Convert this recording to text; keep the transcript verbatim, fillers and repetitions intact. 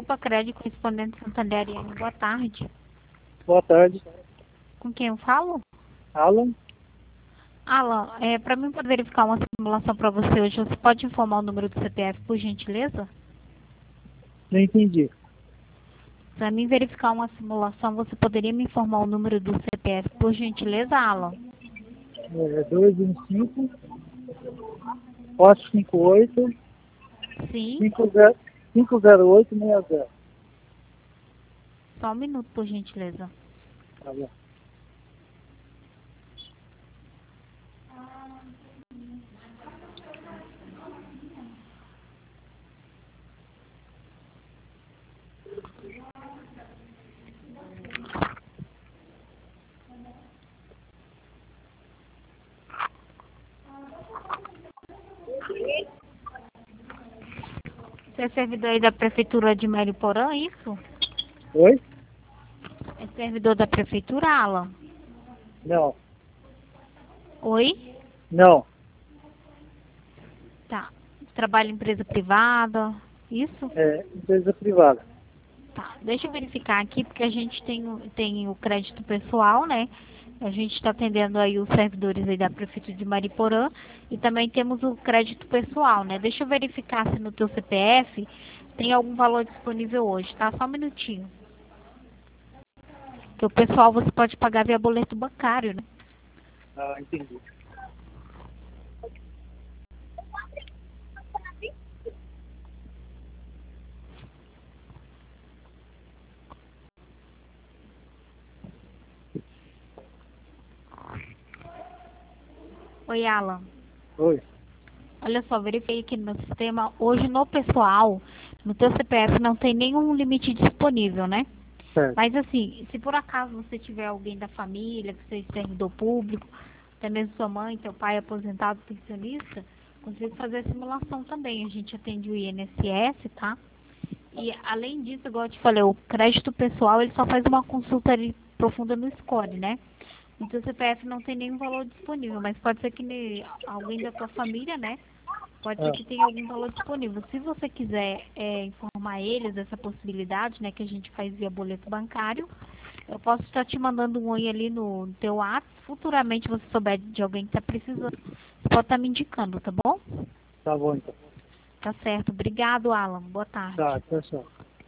Opa, Crédito Correspondente Santanderiano, boa tarde. Boa tarde. Com quem eu falo? Alan? Alan, é, para mim poder verificar uma simulação para você hoje, você pode informar o número do C P F, por gentileza? Não entendi. Para mim verificar uma simulação, você poderia me informar o número do C P F, por gentileza, Alan? É dois um cinco, quatro cinco oito, Sim, cinco zero oito seis zero. só um minuto, por gentileza. Tá bom. Você é servidor aí da Prefeitura de Mariporã, é isso? Oi? É servidor da Prefeitura, Alan? Não. Oi? Não. Tá. Trabalha em empresa privada, isso? É empresa privada. Tá, deixa eu verificar aqui, porque a gente tem, o- tem o crédito pessoal, né? A gente está atendendo aí os servidores aí da Prefeitura de Mariporã e também temos o crédito pessoal, né? Deixa eu verificar se no teu C P F tem algum valor disponível hoje, tá? Só um minutinho. Porque o pessoal você pode pagar via boleto bancário, né? Ah, entendi. Oi, Alan. Oi. Olha só, verifiquei aqui no meu sistema. Hoje no pessoal, no teu C P F não tem nenhum limite disponível, né? Certo. Mas assim, se por acaso você tiver alguém da família, que seja servidor público, até mesmo sua mãe, teu pai aposentado, pensionista, consigo fazer a simulação também. A gente atende o I N S S, tá? E além disso, igual eu te falei, o crédito pessoal, ele só faz uma consulta ali profunda no score, né? No teu C P F não tem nenhum valor disponível, mas pode ser que ne- alguém da tua família, né? Pode ser Ah, que tenha algum valor disponível. Se você quiser é, informar eles dessa possibilidade, né, que a gente faz via boleto bancário, eu posso estar te mandando um oi ali no teu WhatsApp. Futuramente, você souber de alguém que está precisando, você pode estar me indicando, tá bom? tá bom então. Tá certo. Obrigado, Alan. Boa Tá, tarde. tchau, tchau.